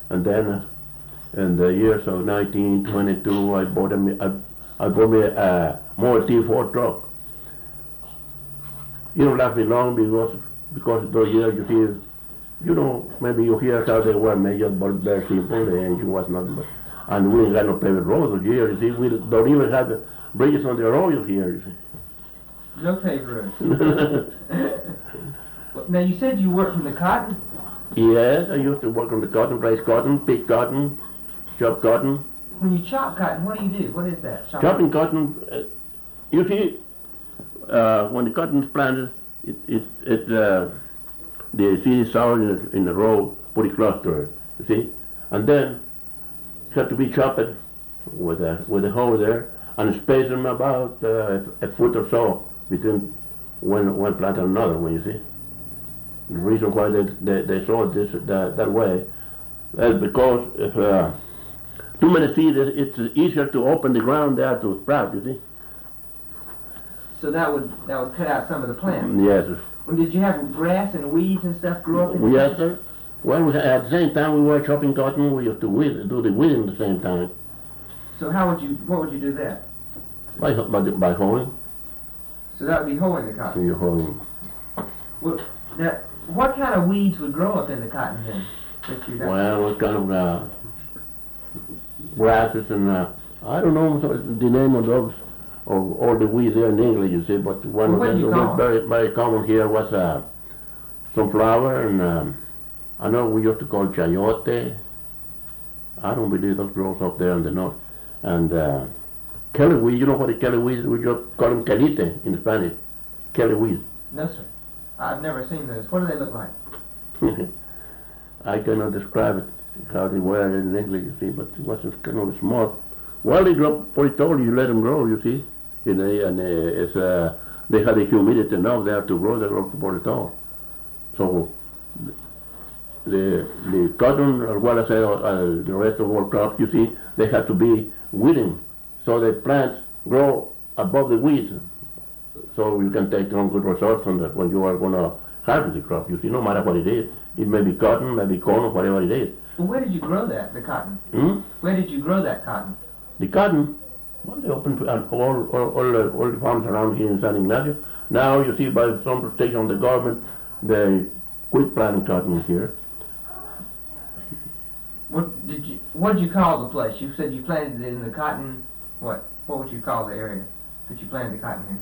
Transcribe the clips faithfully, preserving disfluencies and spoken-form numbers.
And then uh, in the years of nineteen twenty-two, I bought a, me- I, I bought me a Model T Ford truck. It don't last me long because because those years you see, you know, maybe you hear how they were made, but very simple. The engine was not, and we ain't got no paved roads those years. You see, we don't even have bridges on the road here. You see. No paved roads. Now you said you worked in the cotton. Yes, I used to work on the cotton, raise cotton, pick cotton, chop cotton. When you chop cotton, what do you do? What is that? Chop Chopping cotton, uh, you see, uh, when the cotton is planted, it, it, it uh, the seed is sown in, in a row, put it close to it, you see, and then it has to be chopped with a with a hoe there, and space them about uh, a, a foot or so between one one plant and another one. You see, the reason why they they, they sow it this that, that way is because if uh, too many seeds, it's easier to open the ground there to sprout. You see. So that would that would cut out some of the plants. Yes, sir. Well, did you have grass and weeds and stuff grow up in Yes, sir. Well, we, at the same time we were chopping cotton, we used to weed, do the weeding at the same time. So how would you, what would you do there? By, by, by hoeing. So that would be hoeing the cotton. You're hoeing. Well, now, what kind of weeds would grow up in the cotton then? If you got Well, what kind of uh, grasses and, uh, I don't know the name of those, of all the weeds there in English, you see, but one Well, of them that was very, very common here was uh, sunflower, and um, I know we used to call chayote. I don't believe those grows up there in the north. And uh, kelly weed, you know what the kelly weeds, we just call them calite in Spanish. Kelly weeds. No, sir. I've never seen those. What do they look like? I cannot describe it, how they were in English, you see, but it wasn't kind of small. Well, they grow pretty tall, you let them grow, you see. And, they, and uh, it's, uh, they have the humidity enough there to grow, they grow pretty tall. So the the cotton, as well as uh, the rest of all crops, you see, they have to be weeding. So the plants grow above the weeds. So you can take some good results from that when you are going to harvest the crop, you see, no matter what it is. It may be cotton, maybe corn, or whatever it is. Well, where did you grow that, the cotton? Hmm? Where did you grow that cotton? The cotton, well, they open to, uh, all, all, all, the, all the farms around here in San Ignacio. Now, you see, by some protection of the government, they quit planting cotton here. What did you, what did you call the place? You said you planted it in the cotton, what? What would you call the area that you planted the cotton in?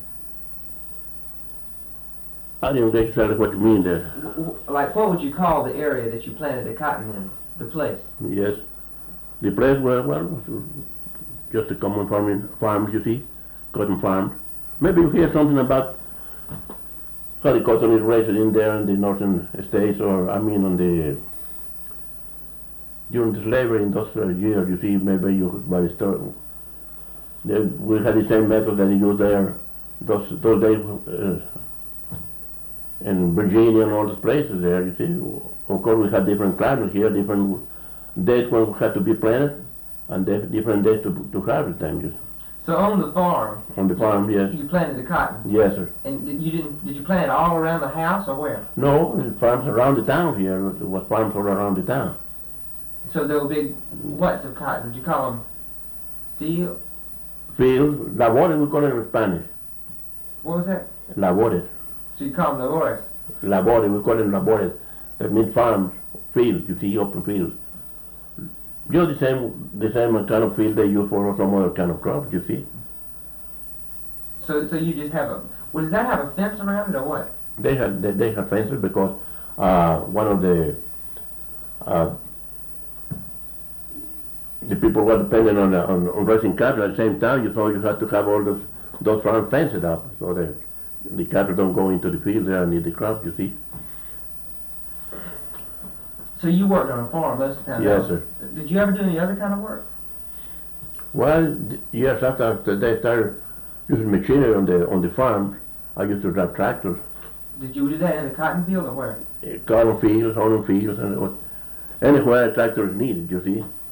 I didn't get exactly what you mean there. W- w- like, what would you call the area that you planted the cotton in? The place? Yes. The place where, well, was just a common farming farm, you see, cotton farm. Maybe you hear something about how the cotton is raised in there in the northern states, or I mean on the, during the slavery in those uh, years, you see, maybe you, by the start, they, we had the same method that they used there, those, those days, uh, in Virginia and all those places there, you see. Of course, we had different climates here, different days when we had to be planted, and dif- different days to, to harvest them. Just So on the farm, on the farm, yes. you planted the cotton. Yes, sir. And did you didn't? Did you plant it all around the house or where? No, the farms around the town here. There was farms all around the town. So there were big whats of cotton. Did you call them field? Fields, labores, we call it in Spanish. What was that? Labores. So you call them labores. Labores, we call them labores. That means farms, fields, you see, open fields. Just the same, the same kind of field they use for some other kind of crops, you see. So, so you just have a. Well, does that have a fence around it or what? They have, they, they have fences because uh, one of the uh, the people were dependent on, the, on on raising cattle at the same time. You so you have to have all those those farms fenced up so that the cattle don't go into the field there and eat the crop, you see. So you worked on a farm most of the time? Yes, sir. Did you ever do any other kind of work? Well, th- yes, after they started using machinery on the on the farms, I used to drive tractors, Did you do that in the cotton field or where? uh, cotton fields, onion fields, and what- anywhere a tractor is needed, you see.